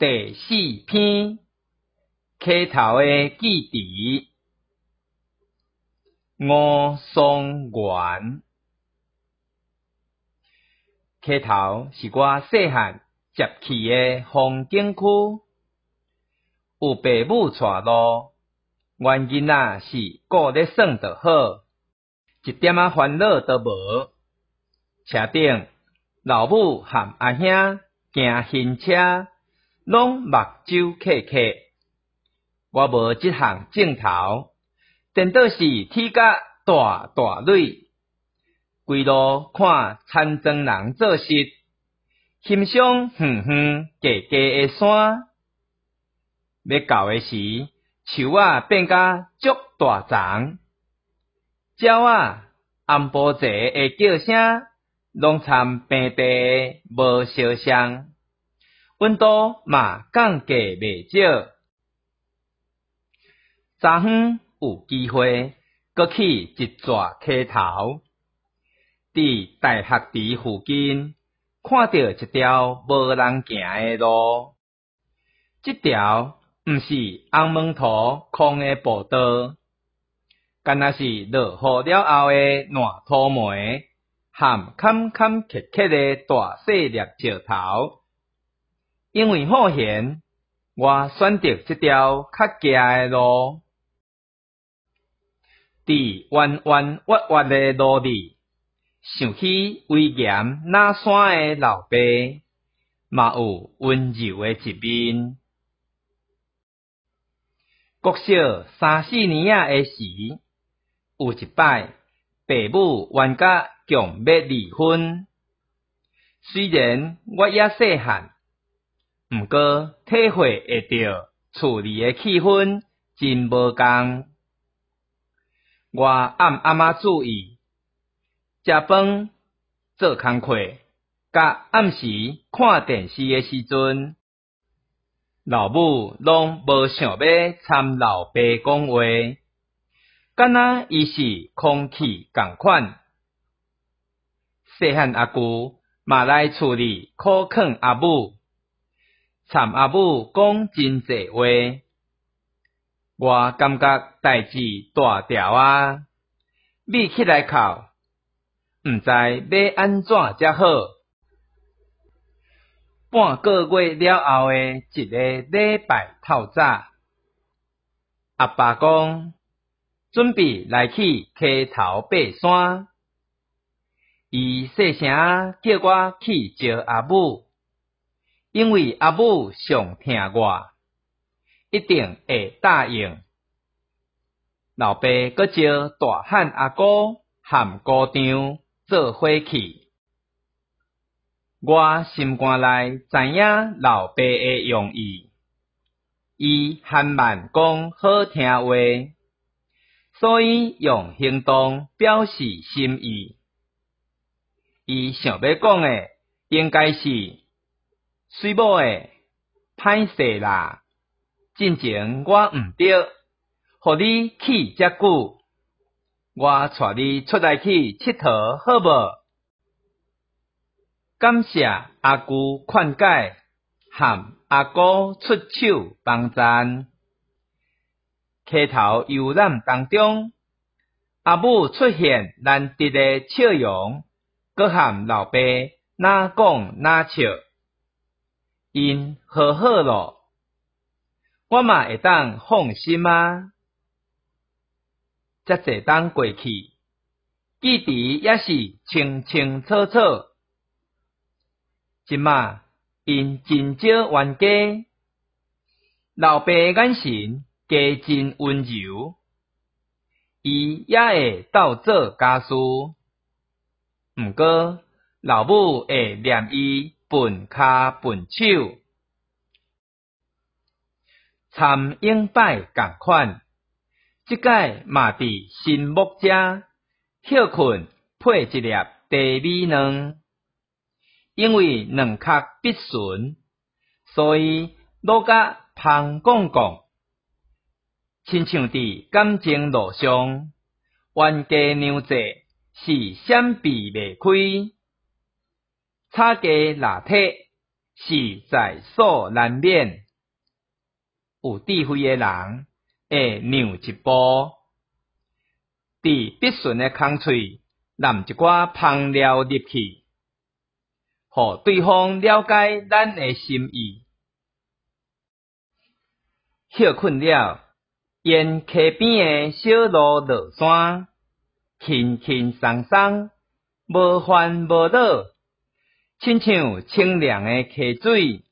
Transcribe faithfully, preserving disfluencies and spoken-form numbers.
第四篇，溪头的记忆。吴松元，溪头是我细汉接去的风景区，有爸母带路，原囡仔是顾咧耍就好，一点仔烦恼都无。车顶老母含阿兄行新车，拢目睭刻刻。我无即项镜头，颠倒是铁甲大大蕊，规路看田庄人做事，欣赏远远低低的山。要到的时，树仔变甲足大丛，鸟仔暗晡节的叫声，拢参平地无相像，温度嘛降低袂少。昨昏有机会，搁去一逝溪头，伫大学池附近看到一条无人行的路，这条毋是红门土空的步道，敢若是落雨了后的烂土梅，含坎坎坷坷的大细粒石头。因为好闲，我选择这条较行的路。伫弯弯弯弯的路里，想起威严那山的老爸，嘛有温柔的一面。国小三四年仔的时，有一摆，爸母冤甲强要离婚。虽然我也细汉，毋过体会会到厝里的气氛真无共。我暗暗仔注意，食饭、做工课，甲暗时看电视的时阵，老母拢无想要参老爸讲话，敢若伊是空气共款。细汉阿舅嘛来厝里苦劝阿母，参阿母讲真济话。我感觉代志大条啊，咪起来哭，毋知要安怎才好。半个月了后的一个礼拜透早，阿爸讲准备来去溪头爬山，伊细声叫我去招阿母，因为阿母上疼我，一定会答应。老爸搁招大汉阿姑含姑丈做伙去。我心肝内知影老爸的用意，伊含慢讲好听话，所以用行动表示心意。伊想要讲的应该是水某的歹势啦，进前我毋对，互你去遮久，我带你出来去佚佗好无？感谢阿舅劝解，含阿姑出手帮赞。溪头游览当中，阿母出现难得的笑容，搁含老爸哪讲哪笑，因和好咯，我嘛会当放心啊。遮济冬过去，记忆也是清清楚楚。即马因真少冤家，老爸眼神加真温柔，伊也会斗做家事，毋过老母会念伊笨骹笨手，参永摆共款。即摆嘛伫新木遮歇困配一粒茶米卵。因为两壳必纯，所以落甲芳讲讲，亲像伫感情路上，冤家娘债是闪避袂开，吵架拉体是在所难免。有智慧的人会让一步，伫必顺的空喙揽一寡香料入去，互对方了解咱的心意。歇困了，沿溪边的小路落山，轻轻松松，无烦无恼，亲像清凉的溪水，